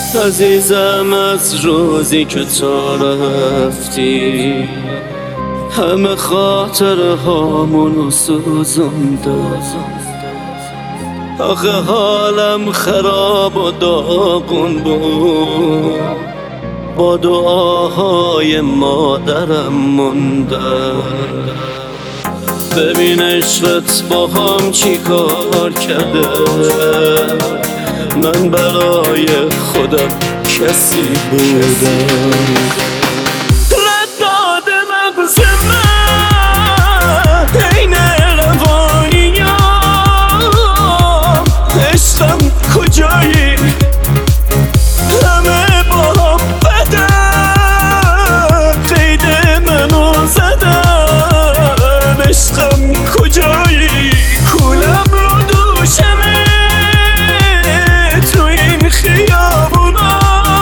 عزیزم از روزی که تو رفتی همه خاطره هامونو سوزونده. آخه حالم خراب و داغون بود، با دعاهای مادرم مونده. ببین عشقت با هم چی کار کرده، من برای خودم کسی بودم. رد داده مغز من عین روانیام، عشقم کجایی همه با هم بدن، قید منو زدن. عشقم کجایی کولم رو دوشمه تو این خیابونا.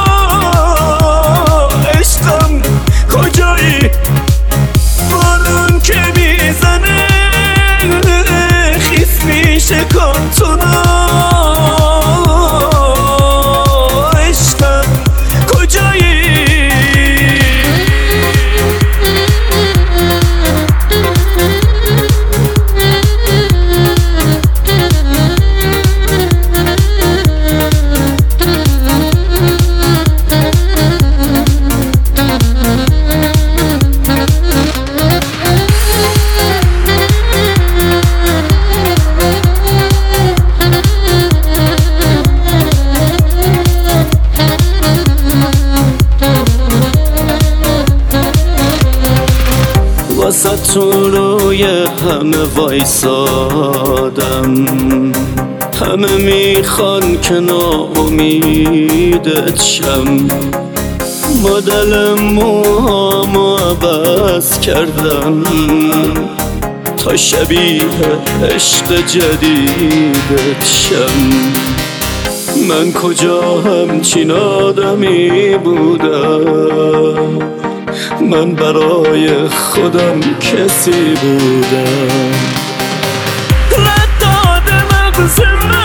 عشقم کجایی بارون که میزنه خیس میشه کارتونا. عشقم کجایی واسه تو روی همه وایسادم، همه میخوان که ناامیدت شم. مدل موهامو عوض کردم تا شبیه عشق جدیدت شم. من کجا همچین آدمی بودم، من برای خودم کسی بودم. رد داده مغز من